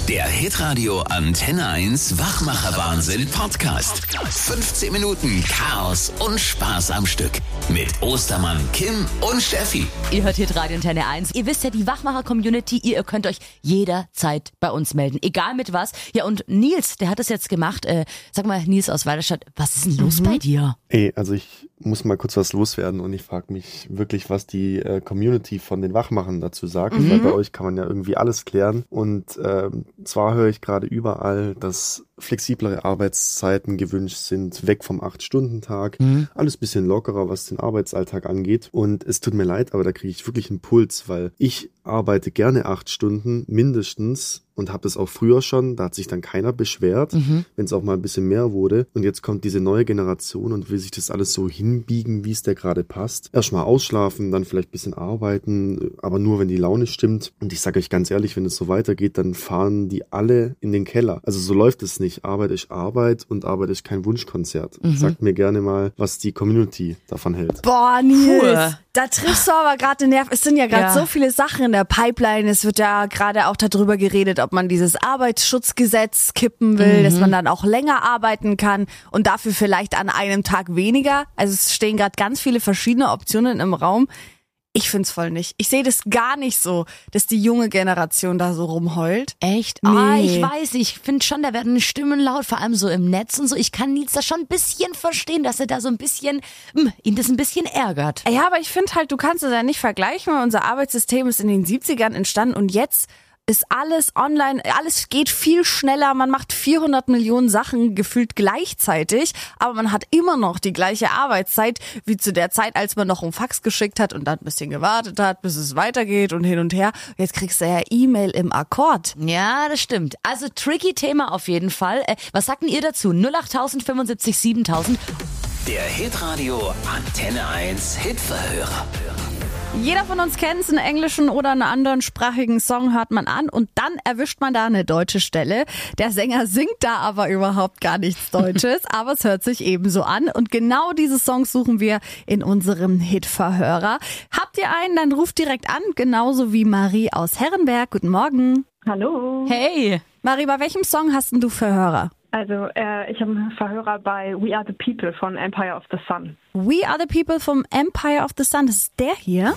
Der Hitradio Antenne 1 Wachmacher-Wahnsinn Podcast. 15 Minuten Chaos und Spaß am Stück. Mit Ostermann, Kim und Steffi. Ihr hört Hitradio Antenne 1. Ihr wisst ja, die Wachmacher-Community, ihr könnt euch jederzeit bei uns melden. Egal mit was. Ja, und Nils, der hat es jetzt gemacht. Sag mal, Nils aus Weiderstadt, was ist denn los bei dir? Ey, also ich muss mal kurz was loswerden und ich frage mich wirklich, was die Community von den Wachmachern dazu sagt. Weil bei euch kann man ja irgendwie alles klären. Und zwar höre ich gerade überall, dass flexiblere Arbeitszeiten gewünscht sind, weg vom 8-Stunden-Tag. Alles ein bisschen lockerer, was den Arbeitsalltag angeht. Und es tut mir leid, aber da kriege ich wirklich einen Puls, weil ich arbeite gerne 8 Stunden mindestens und habe das auch früher schon. Da hat sich dann keiner beschwert, wenn es auch mal ein bisschen mehr wurde. Und jetzt kommt diese neue Generation und will sich das alles so hinbiegen, wie es der gerade passt. Erstmal ausschlafen, dann vielleicht ein bisschen arbeiten, aber nur, wenn die Laune stimmt. Und ich sage euch ganz ehrlich, wenn es so weitergeht, dann fahren die alle in den Keller. Also so läuft es nicht. Arbeit ist Arbeit und Arbeit ist kein Wunschkonzert. Sagt mir gerne mal, was die Community davon hält. Boah, Nils, da triffst du aber gerade den Nerv. Es sind ja gerade so viele Sachen in der Pipeline. Es wird ja gerade auch darüber geredet, ob man dieses Arbeitsschutzgesetz kippen will, dass man dann auch länger arbeiten kann und dafür vielleicht an einem Tag weniger. Also es stehen gerade ganz viele verschiedene Optionen im Raum. Ich find's voll nicht. Ich sehe das gar nicht so, dass die junge Generation da so rumheult. Echt? Nee. Ich weiß, ich finde schon, da werden Stimmen laut, vor allem so im Netz und so. Ich kann Nils da schon ein bisschen verstehen, dass er da so ein bisschen, ihn das ein bisschen ärgert. Ja, aber ich finde halt, du kannst es ja nicht vergleichen, weil unser Arbeitssystem ist in den 70ern entstanden und jetzt ist alles online, alles geht viel schneller, man macht 400 Millionen Sachen gefühlt gleichzeitig, aber man hat immer noch die gleiche Arbeitszeit wie zu der Zeit, als man noch einen Fax geschickt hat und dann ein bisschen gewartet hat, bis es weitergeht und hin und her. Jetzt kriegst du ja E-Mail im Akkord. Ja, das stimmt. Also tricky Thema auf jeden Fall. Was sagt denn ihr dazu? 08000 75 7000. Der Hitradio Antenne 1 Hitverhörer. Jeder von uns kennt es, einen englischen oder einen anderen sprachigen Song hört man an und dann erwischt man da eine deutsche Stelle. Der Sänger singt da aber überhaupt gar nichts Deutsches, aber es hört sich ebenso an und genau diese Songs suchen wir in unserem Hitverhörer. Habt ihr einen, dann ruft direkt an, genauso wie Marie aus Herrenberg. Guten Morgen. Hallo. Hey. Marie, bei welchem Song hast denn du Verhörer? Also ich habe einen Verhörer bei We Are the People von Empire of the Sun. We Are the People vom Empire of the Sun, das ist der hier.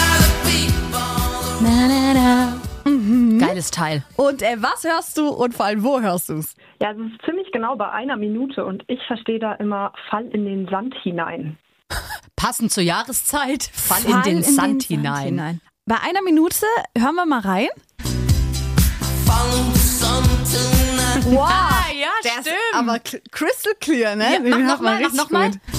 Na, na, na. Geiles Teil. Und was hörst du und vor allem wo hörst du's? Ja, es ist ziemlich genau bei 1 Minute und ich verstehe da immer Fall in den Sand hinein. Passend zur Jahreszeit, Fall in den Sand hinein. Bei 1 Minute hören wir mal rein. Wow, ja, der stimmt. ist aber crystal clear, ne? Ja, Den hört man mach richtig nochmal. gut.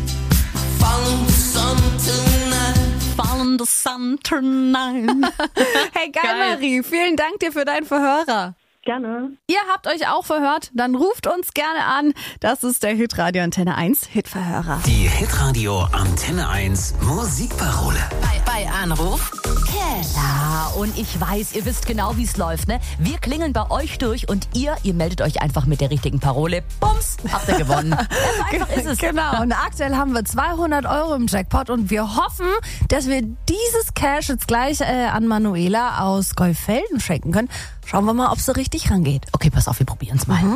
Follow the sun tonight. Hey, geil, Geil. Marie. Vielen Dank dir für deinen Verhörer. Gerne. Ihr habt euch auch verhört? Dann ruft uns gerne an. Das ist der Hitradio Antenne 1 Hitverhörer. Die Hitradio Antenne 1 Musikparole. Bei Anruf Keller. Und ich weiß, ihr wisst genau, wie es läuft, ne? Wir klingeln bei euch durch und ihr meldet euch einfach mit der richtigen Parole. Bums, habt ihr gewonnen. So einfach ist es. Genau. Und aktuell haben wir 200 € im Jackpot und wir hoffen, dass wir dieses Cash jetzt gleich an Manuela aus Golfelden schenken können. Schauen wir mal, ob sie richtig rangeht. Okay, pass auf, wir probieren es mal.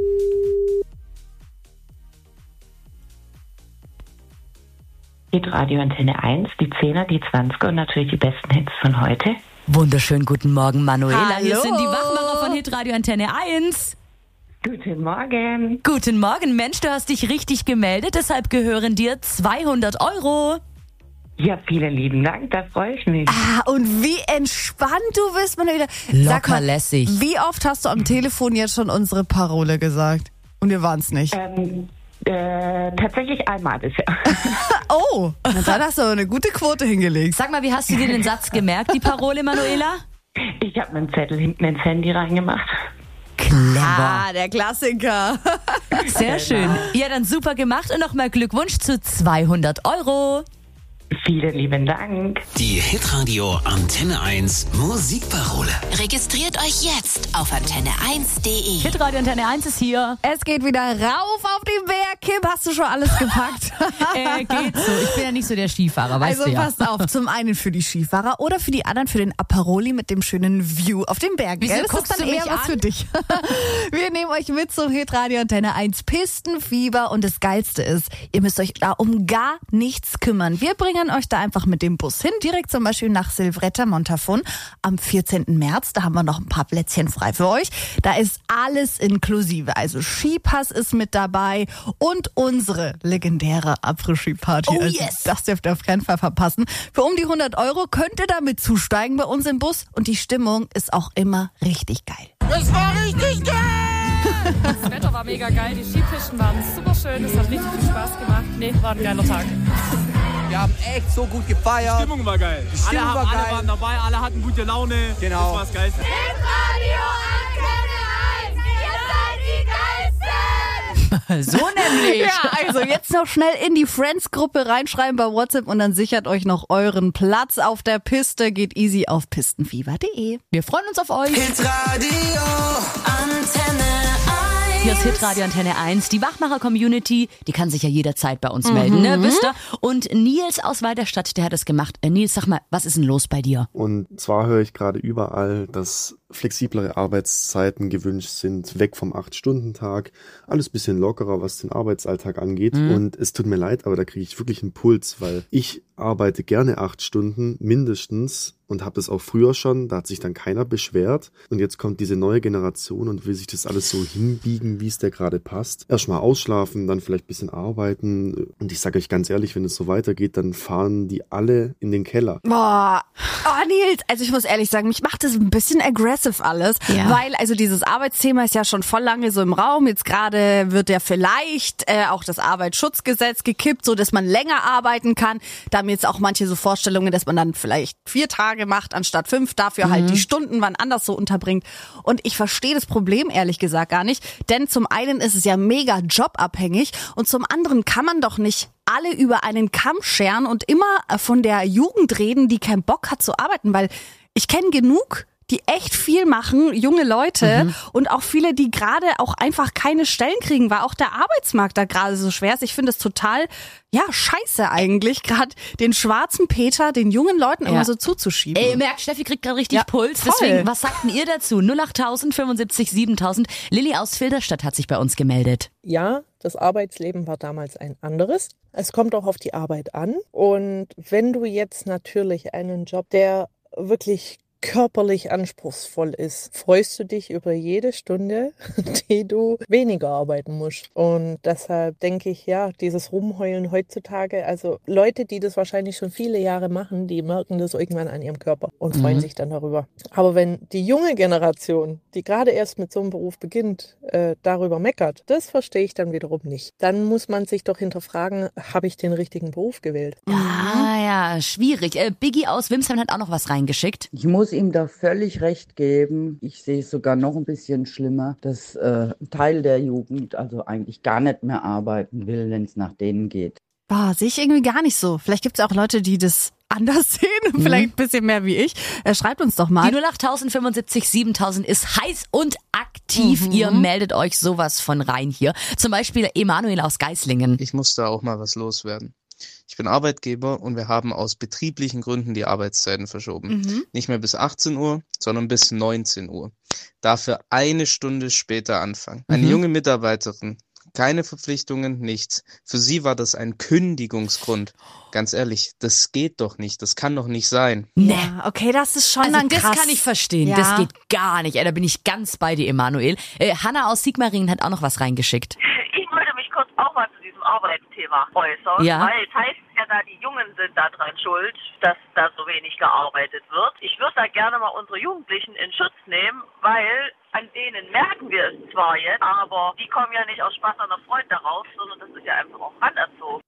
Hitradio Antenne 1, die 10er, die 20er und natürlich die besten Hits von heute. Wunderschönen guten Morgen, Manuela. Hallo. Hier sind die Wachmacher von Hitradio Antenne 1. Guten Morgen. Guten Morgen, Mensch, du hast dich richtig gemeldet, deshalb gehören dir 200 €. Ja, vielen lieben Dank, da freue ich mich. Und wie entspannt du bist, Manuela. Sag Locker mal, lässig. wie oft hast du am Telefon jetzt schon unsere Parole gesagt? Und wir waren es nicht. Tatsächlich einmal bisher. Oh, na dann hast du aber eine gute Quote hingelegt. Sag mal, wie hast du dir den Satz gemerkt, die Parole, Manuela? Ich habe einen Zettel hinten ins Handy reingemacht. Clever. Der Klassiker. Sehr schön. Ja, dann super gemacht und nochmal Glückwunsch zu 200 €. Vielen lieben Dank. Die Hitradio Antenne 1 Musikparole. Registriert euch jetzt auf antenne1.de. Hitradio Antenne 1 ist hier. Es geht wieder rauf auf den Berg. Kim, hast du schon alles gepackt? Geht so. Ich bin ja nicht so der Skifahrer, weißt Also du ja. passt auf, zum einen für die Skifahrer oder für die anderen für den Aperoli mit dem schönen View auf dem Berg. Wieso Gell? Das guckst ist dann du eher mich was an? für dich. Wir nehmen euch mit zum Hitradio Antenne 1 Pistenfieber und das Geilste ist, ihr müsst euch da um gar nichts kümmern. Wir bringen euch da einfach mit dem Bus hin, direkt zum Beispiel nach Silvretta Montafon am 14. März. Da haben wir noch ein paar Plätzchen frei für euch. Da ist alles inklusive. Also Skipass ist mit dabei und unsere legendäre Après-Ski-Party. Oh, Also yes. das dürft ihr auf keinen Fall verpassen. Für um die 100 € könnt ihr damit zusteigen bei uns im Bus und die Stimmung ist auch immer richtig geil. Das Wetter war mega geil, die Skipisten waren super schön, es hat richtig viel Spaß gemacht. War ein geiler Tag. Wir haben echt so gut gefeiert. Die Stimmung war geil. Alle waren dabei, alle hatten gute Laune. Genau. Das war das Geilste. So nämlich. Ja, also jetzt noch schnell in die Friends-Gruppe reinschreiben bei WhatsApp und dann sichert euch noch euren Platz auf der Piste. Geht easy auf pistenfieber.de. Wir freuen uns auf euch. Hitradio Antenne 1. Hier ist Hitradio Antenne 1. Die Wachmacher-Community, die kann sich ja jederzeit bei uns melden, ne? Wisst ihr? Und Nils aus Weiterstadt, der hat es gemacht. Nils, sag mal, was ist denn los bei dir? Und zwar höre ich gerade überall, dass flexiblere Arbeitszeiten gewünscht sind, weg vom 8-Stunden-Tag, alles bisschen lockerer, was den Arbeitsalltag angeht. Und es tut mir leid, aber da kriege ich wirklich einen Puls, weil ich arbeite gerne 8 Stunden mindestens und habe das auch früher schon, da hat sich dann keiner beschwert. Und jetzt kommt diese neue Generation und will sich das alles so hinbiegen, wie es der gerade passt. Erstmal ausschlafen, dann vielleicht ein bisschen arbeiten. Und ich sage euch ganz ehrlich, wenn es so weitergeht, dann fahren die alle in den Keller. Boah, Nils, also ich muss ehrlich sagen, mich macht das ein bisschen aggressive alles, weil also dieses Arbeitsthema ist ja schon voll lange so im Raum. Jetzt gerade wird ja vielleicht auch das Arbeitsschutzgesetz gekippt, so dass man länger arbeiten kann. Da haben jetzt auch manche so Vorstellungen, dass man dann vielleicht 4 Tage macht anstatt 5, dafür halt die Stunden wann anders so unterbringt. Und ich verstehe das Problem ehrlich gesagt gar nicht, denn zum einen ist es ja mega jobabhängig und zum anderen kann man doch nicht alle über einen Kamm scheren und immer von der Jugend reden, die keinen Bock hat zu arbeiten, weil ich kenne genug, die echt viel machen, junge Leute und auch viele, die gerade auch einfach keine Stellen kriegen, weil auch der Arbeitsmarkt da gerade so schwer ist. Ich finde es total, scheiße eigentlich, gerade den schwarzen Peter den jungen Leuten immer so zuzuschieben. Ey, merkt, Steffi kriegt gerade richtig Puls. voll. Deswegen, was sagt denn ihr dazu? 08000 75 7000. Lilly aus Filderstadt hat sich bei uns gemeldet. Ja, das Arbeitsleben war damals ein anderes. Es kommt auch auf die Arbeit an. Und wenn du jetzt natürlich einen Job, der wirklich körperlich anspruchsvoll ist, freust du dich über jede Stunde, die du weniger arbeiten musst. Und deshalb denke ich, dieses Rumheulen heutzutage, also Leute, die das wahrscheinlich schon viele Jahre machen, die merken das irgendwann an ihrem Körper und freuen sich dann darüber. Aber wenn die junge Generation, die gerade erst mit so einem Beruf beginnt, darüber meckert, das verstehe ich dann wiederum nicht. Dann muss man sich doch hinterfragen, habe ich den richtigen Beruf gewählt? Ja, schwierig. Biggie aus Wimsheim hat auch noch was reingeschickt. Ich muss ihm da völlig recht geben. Ich sehe es sogar noch ein bisschen schlimmer, dass ein Teil der Jugend also eigentlich gar nicht mehr arbeiten will, wenn es nach denen geht. Sehe ich irgendwie gar nicht so. Vielleicht gibt es auch Leute, die das anders sehen, vielleicht ein bisschen mehr wie ich. Schreibt uns doch mal. Die 08000 75 7000 ist heiß und aktiv. Ihr meldet euch sowas von rein hier. Zum Beispiel Emanuel aus Geislingen. Ich muss da auch mal was loswerden. Ich bin Arbeitgeber und wir haben aus betrieblichen Gründen die Arbeitszeiten verschoben. Nicht mehr bis 18 Uhr, sondern bis 19 Uhr. Dafür 1 Stunde später anfangen. Eine junge Mitarbeiterin, keine Verpflichtungen, nichts. Für sie war das ein Kündigungsgrund. Ganz ehrlich, das geht doch nicht, das kann doch nicht sein. Ja, okay, das ist schon dann krass. Das kann ich verstehen, das geht gar nicht. Da bin ich ganz bei dir, Emanuel. Hanna aus Sigmaringen hat auch noch was reingeschickt. Ich wollte mich kurz auch mal zu diesem Arbeitsthema äußern, weil es heißt ja da, die Jungen sind da dran schuld, dass da so wenig gearbeitet wird. Ich würde da gerne mal unsere Jugendlichen in Schutz nehmen, weil An denen merken wir es zwar jetzt, aber die kommen ja nicht aus Spaß an der Freude darauf, sondern das ist ja einfach auch anerzogen.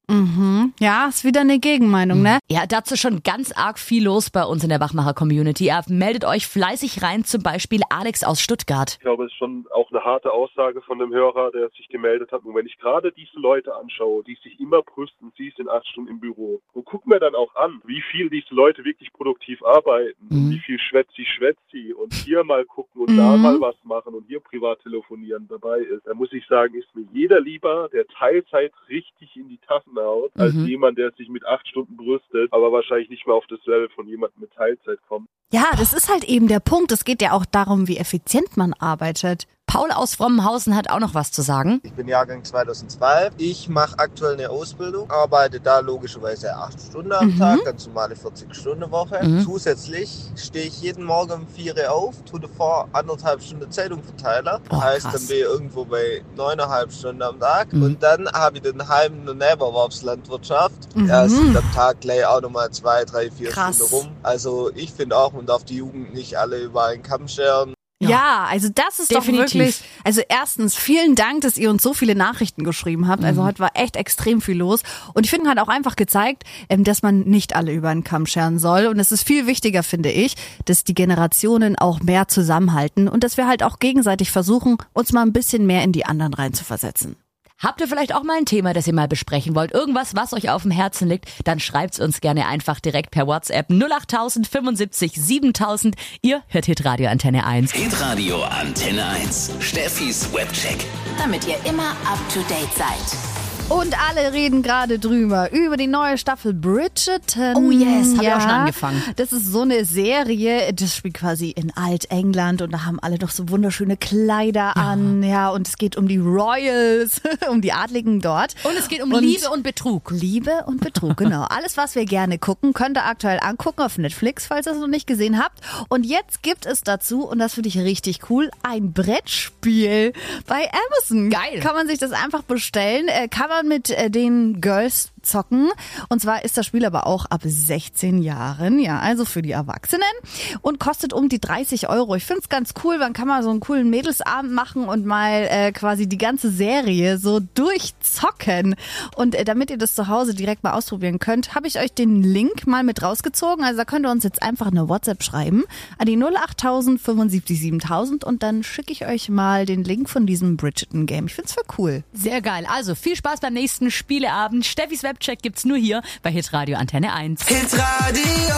Ja, ist wieder eine Gegenmeinung, ne? Ja, dazu schon ganz arg viel los bei uns in der Wachmacher-Community. Ihr meldet euch fleißig rein, zum Beispiel Alex aus Stuttgart. Ich glaube, es ist schon auch eine harte Aussage von dem Hörer, der sich gemeldet hat. Und wenn ich gerade diese Leute anschaue, die sich immer brüsten, sie sind 8 Stunden im Büro, und guck mir dann auch an, wie viel diese Leute wirklich produktiv arbeiten, und wie viel schwätzt sie und hier mal gucken und da mal was machen und hier privat telefonieren dabei ist. Da muss ich sagen, ist mir jeder lieber, der Teilzeit richtig in die Tassen haut, als jemand, der sich mit 8 Stunden brüstet, aber wahrscheinlich nicht mehr auf das Level von jemandem mit Teilzeit kommt. Ja, das ist halt eben der Punkt. Es geht ja auch darum, wie effizient man arbeitet. Paul aus Frommenhausen hat auch noch was zu sagen. Ich bin Jahrgang 2002. Ich mache aktuell eine Ausbildung, arbeite da logischerweise 8 Stunden am Tag, ganz normale 40-Stunden-Woche. Zusätzlich stehe ich jeden Morgen um 4 Uhr auf, tue davor 1,5 Stunden Zeitung verteilen. Heißt, dann bin ich irgendwo bei 9,5 Stunden am Tag. Und dann habe ich den Heim- und Nebenerwerbslandwirtschaft. Ja, sind am Tag gleich auch nochmal 2, 3, 4 Stunden rum. Also ich finde auch, man darf die Jugend nicht alle über einen Kamm scheren. Ja, also das ist definitiv. Doch wirklich, also erstens, vielen Dank, dass ihr uns so viele Nachrichten geschrieben habt. Also heute war echt extrem viel los. Und ich finde, hat auch einfach gezeigt, dass man nicht alle über einen Kamm scheren soll. Und es ist viel wichtiger, finde ich, dass die Generationen auch mehr zusammenhalten und dass wir halt auch gegenseitig versuchen, uns mal ein bisschen mehr in die anderen reinzuversetzen. Habt ihr vielleicht auch mal ein Thema, das ihr mal besprechen wollt? Irgendwas, was euch auf dem Herzen liegt? Dann schreibt's uns gerne einfach direkt per WhatsApp 08000 75 7000. Ihr hört Hitradio Antenne 1. Hitradio Antenne 1. Steffis Webcheck. Damit ihr immer up to date seid. Und alle reden gerade drüber, über die neue Staffel Bridgerton. Oh yes, habe ich auch schon angefangen. Das ist so eine Serie, das spielt quasi in Alt-England und da haben alle doch so wunderschöne Kleider an. Ja, und es geht um die Royals, um die Adligen dort. Und es geht um Liebe und Betrug. Liebe und Betrug, genau. Alles, was wir gerne gucken, könnt ihr aktuell angucken auf Netflix, falls ihr es noch nicht gesehen habt. Und jetzt gibt es dazu, und das finde ich richtig cool, ein Brettspiel bei Amazon. Geil. Kann man sich das einfach bestellen, kann man mit den Girls zocken. Und zwar ist das Spiel aber auch ab 16 Jahren, ja, also für die Erwachsenen und kostet um die 30 €. Ich finde es ganz cool, man kann mal so einen coolen Mädelsabend machen und mal quasi die ganze Serie so durchzocken. Und damit ihr das zu Hause direkt mal ausprobieren könnt, habe ich euch den Link mal mit rausgezogen. Also da könnt ihr uns jetzt einfach eine WhatsApp schreiben an die 08000 75 7000 und dann schicke ich euch mal den Link von diesem Bridgerton-Game. Ich finde es voll cool. Sehr geil. Also viel Spaß beim nächsten Spieleabend. Steffis Webcheck gibt's nur hier bei Hitradio Antenne 1. Hitradio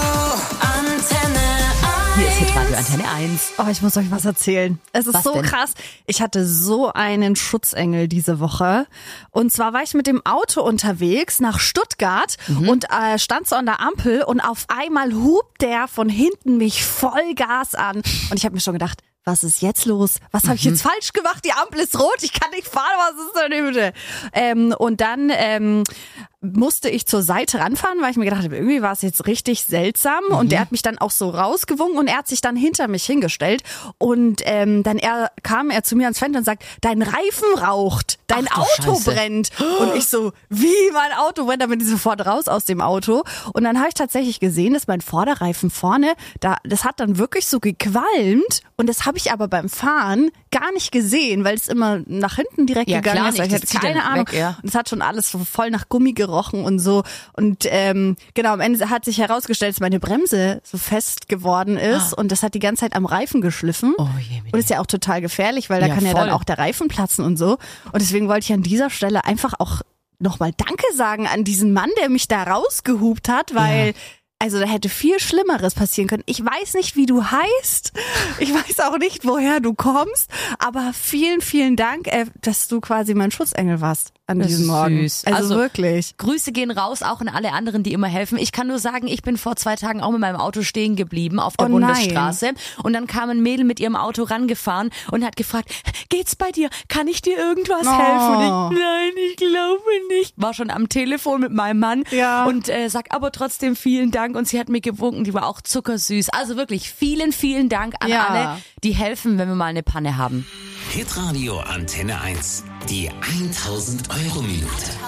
Antenne 1. Hier ist Hitradio Antenne 1. Oh, ich muss euch was erzählen. Es ist was so denn? Krass. Ich hatte so einen Schutzengel diese Woche. Und zwar war ich mit dem Auto unterwegs nach Stuttgart und stand so an der Ampel und auf einmal hupt der von hinten mich Vollgas an. Und ich habe mir schon gedacht, was ist jetzt los? Was habe ich jetzt falsch gemacht? Die Ampel ist rot, ich kann nicht fahren, was ist denn bitte? Und dann musste ich zur Seite ranfahren, weil ich mir gedacht habe, irgendwie war es jetzt richtig seltsam. Und der hat mich dann auch so rausgewunken und er hat sich dann hinter mich hingestellt. Und dann kam er zu mir ans Fenster und sagt, dein Reifen raucht, dein Auto brennt. Und ich so, wie mein Auto brennt? Da bin ich sofort raus aus dem Auto. Und dann habe ich tatsächlich gesehen, dass mein Vorderreifen vorne, das hat dann wirklich so gequalmt. Und das habe ich aber beim Fahren gar nicht gesehen, weil es immer nach hinten direkt gegangen ist. Ich hatte keine Ahnung. Weg, ja. Und es hat schon alles so voll nach Gummi gerochen und so. Und genau, am Ende hat sich herausgestellt, dass meine Bremse so fest geworden ist. Und das hat die ganze Zeit am Reifen geschliffen. Oh je, und ist ja auch total gefährlich, weil da kann ja dann auch der Reifen platzen und so. Und deswegen wollte ich an dieser Stelle einfach auch nochmal Danke sagen an diesen Mann, der mich da rausgehupt hat, weil... Also da hätte viel Schlimmeres passieren können. Ich weiß nicht, wie du heißt. Ich weiß auch nicht, woher du kommst. Aber vielen, vielen Dank, dass du quasi mein Schutzengel warst an diesem Morgen. Süß. Also wirklich. Grüße gehen raus, auch an alle anderen, die immer helfen. Ich kann nur sagen, ich bin vor 2 Tagen auch mit meinem Auto stehen geblieben auf der Bundesstraße. Und dann kam ein Mädel mit ihrem Auto rangefahren und hat gefragt, geht's bei dir? Kann ich dir irgendwas helfen? Und ich, nein, ich glaube nicht. War schon am Telefon mit meinem Mann und sag aber trotzdem vielen Dank. Und sie hat mir gewunken, die war auch zuckersüß. Also wirklich vielen, vielen Dank an alle, die helfen, wenn wir mal eine Panne haben. Hitradio Antenne 1. Die 1000 € Minute.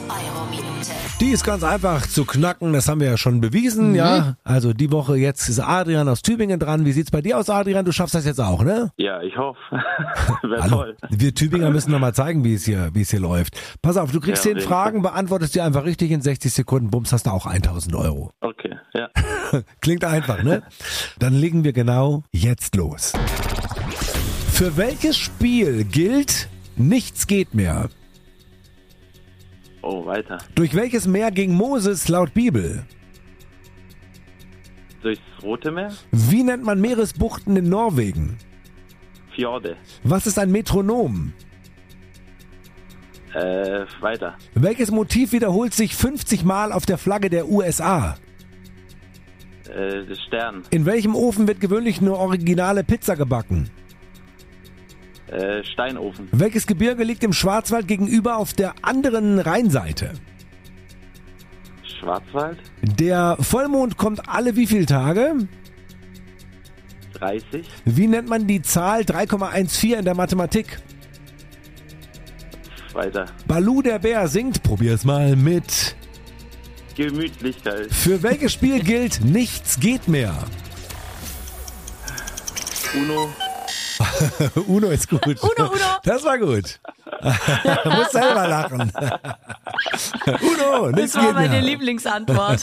Euro-Minute. Die ist ganz einfach zu knacken, das haben wir ja schon bewiesen, ja. Also die Woche jetzt ist Adrian aus Tübingen dran. Wie sieht's bei dir aus, Adrian? Du schaffst das jetzt auch, ne? Ja, ich hoffe. Wäre toll. Wir Tübinger müssen noch mal zeigen, wie es hier läuft. Pass auf, du kriegst 10 Fragen, beantwortest die einfach richtig in 60 Sekunden, bums, hast du auch 1.000 Euro. Okay, ja. Klingt einfach, ne? Dann legen wir genau jetzt los. Für welches Spiel gilt, nichts geht mehr? Oh, weiter. Durch welches Meer ging Moses laut Bibel? Durchs Rote Meer? Wie nennt man Meeresbuchten in Norwegen? Fjorde. Was ist ein Metronom? Weiter. Welches Motiv wiederholt sich 50 Mal auf der Flagge der USA? Das Stern. In welchem Ofen wird gewöhnlich nur originale Pizza gebacken? Steinofen. Welches Gebirge liegt im Schwarzwald gegenüber auf der anderen Rheinseite? Schwarzwald. Der Vollmond kommt alle wie viele Tage? 30. Wie nennt man die Zahl 3,14 in der Mathematik? Weiter. Baloo der Bär singt, probier's mal mit Gemütlichkeit. Für welches Spiel gilt, nichts geht mehr? Uno. Uno ist gut. Uno. Das war gut. Du musst selber lachen. Uno, nichts Das war geht mehr. meine Lieblingsantwort.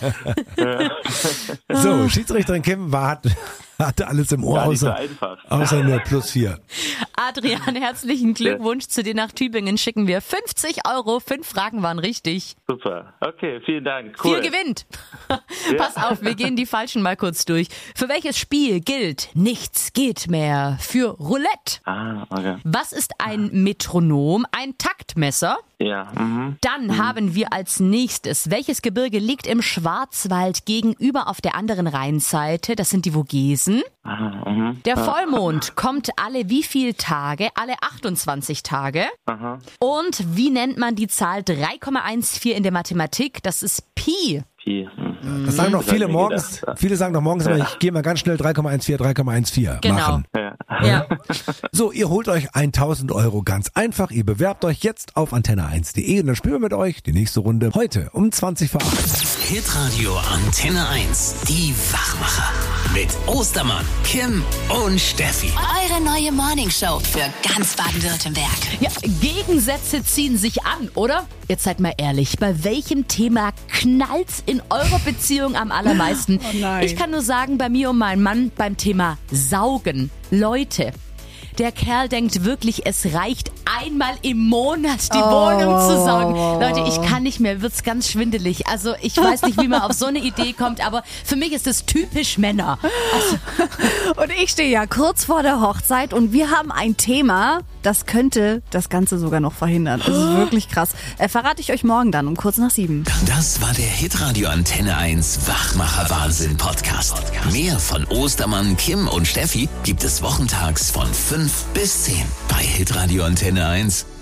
So, Schiedsrichterin Kim hatte alles im Ohr, außer nur +4. Adrian, herzlichen Glückwunsch zu dir nach Tübingen. Schicken wir 50 Euro. 5 Fragen waren richtig. Super. Okay, vielen Dank. Cool. 4 gewinnt. Pass auf, wir gehen die falschen mal kurz durch. Für welches Spiel gilt, nichts geht mehr? Für Roulette. Okay. Was ist ein Metronom? Ein Taktmesser? Ja. Dann haben wir als nächstes, welches Gebirge liegt im Schwarzwald gegenüber auf der anderen Rheinseite? Das sind die Vogesen. Der Vollmond kommt alle wie viele Tage? Alle 28 Tage. Und wie nennt man die Zahl 3,14 in der Mathematik? Das ist Pi. Das sagen doch viele morgens. Viele sagen doch morgens, aber ich gehe mal ganz schnell 3,14 machen. Ja. So, ihr holt euch 1.000 Euro ganz einfach. Ihr bewerbt euch jetzt auf antenne1.de und dann spielen wir mit euch die nächste Runde heute um 20 vor 8. Hitradio Antenne 1, die Wachmacher. Mit Ostermann, Kim und Steffi. Eure neue Morningshow für ganz Baden-Württemberg. Ja, Gegensätze ziehen sich an, oder? Jetzt seid mal ehrlich, bei welchem Thema knallt's in eurer Beziehung am allermeisten? Oh nein. Ich kann nur sagen, bei mir und meinem Mann beim Thema Saugen. Leute, der Kerl denkt wirklich, es reicht einmal im Monat die Wohnung zu saugen. Leute, ich kann nicht mehr, wird's ganz schwindelig. Also ich weiß nicht, wie man auf so eine Idee kommt, aber für mich ist es typisch Männer. Also. Und ich stehe ja kurz vor der Hochzeit und wir haben ein Thema, das könnte das Ganze sogar noch verhindern. Das ist wirklich krass. Verrate ich euch morgen dann um kurz nach 7. Das war der Hitradio Antenne 1 Wachmacher Wahnsinn Podcast. Mehr von Ostermann, Kim und Steffi gibt es wochentags von 5 bis 10 bei Hitradio Antenne 1.